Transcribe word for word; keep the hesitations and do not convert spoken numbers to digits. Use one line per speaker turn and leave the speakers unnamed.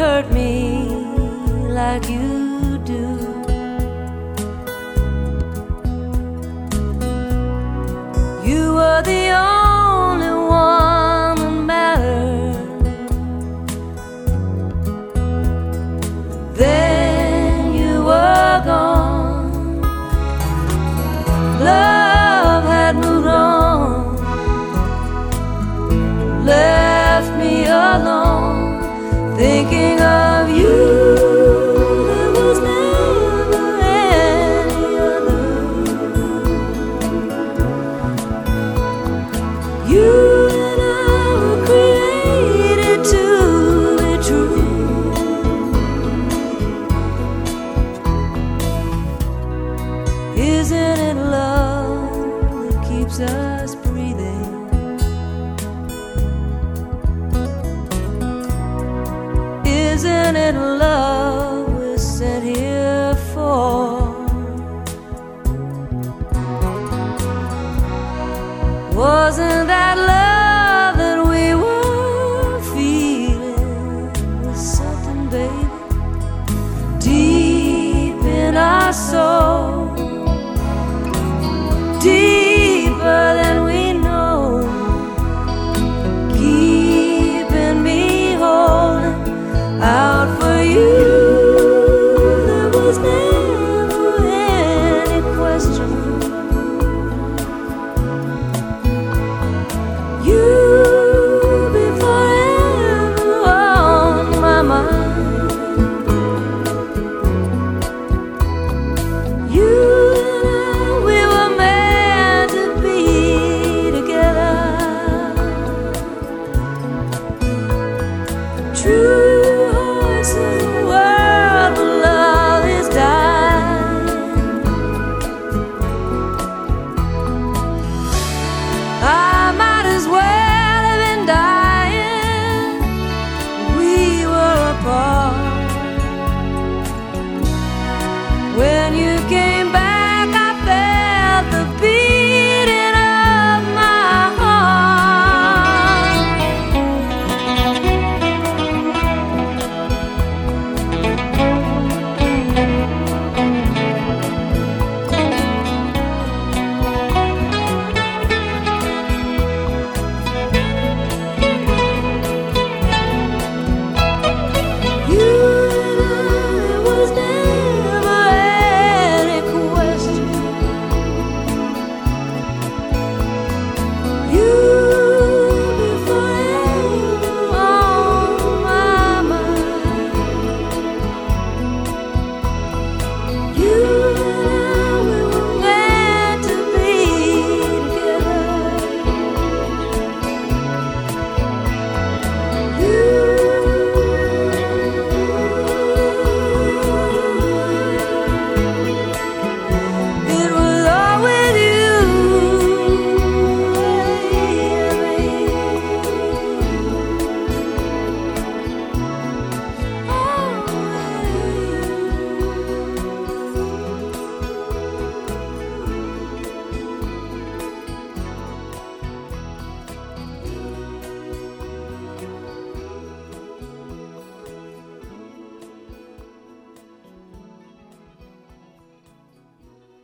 hurt me like you do. You were the only one that mattered. Then you were gone. Love had moved on, left me alone, thinking of you. There was never any other. You and I were created to be true. Isn't it love that keeps us breathing? Isn't it love